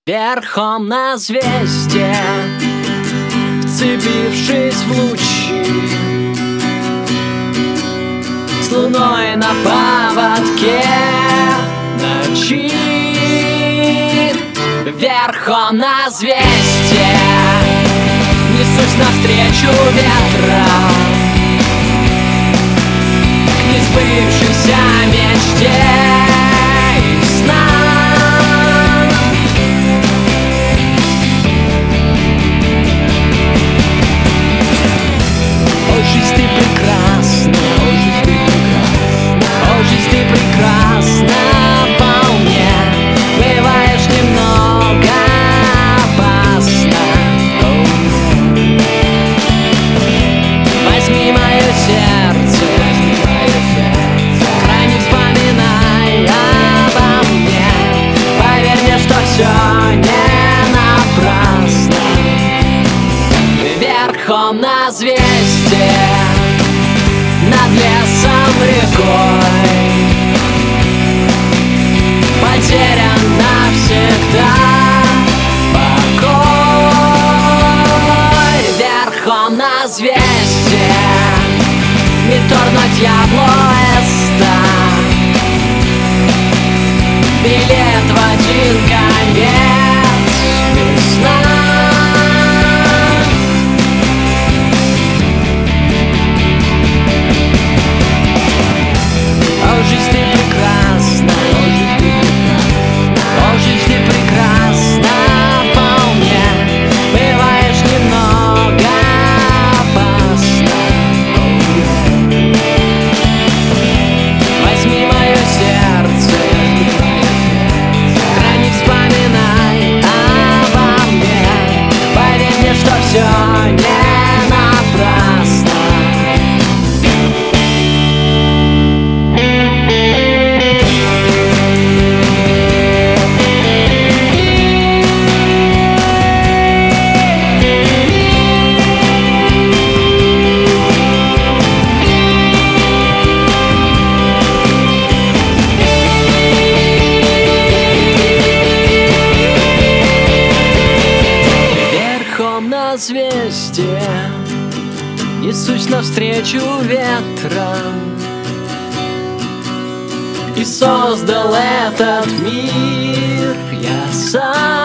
Верхом на звезде, вцепившись в лучи, с луной на поводке ночи. Верхом на звезде несусь навстречу ветрам к несбывшейся мечте и снам. О, жизнь, ты прекрасна, о, жизнь, ты прекрасна, о, жизнь, ты прекрасна вполне. Бываешь немного опасна. Возьми мое сердце, крайне вспоминай обо мне. Поверь мне, что все не напрасно. Верхом на звезде, над лесом, рекой, потерян навсегда покой. Верхом на звезде не торно дьяволу эста, билет в один конец, весна. О, жизнь, ты прекрасна, о, жизнь, ты прекрасна, о, жизнь, ты прекрасна вполне. Бываешь немного опасна. Возьми мое сердце, крайне вспоминай обо мне. Поверь мне, что все не напрасно. На звезде несусь навстречу ветрам и создал этот мир я сам.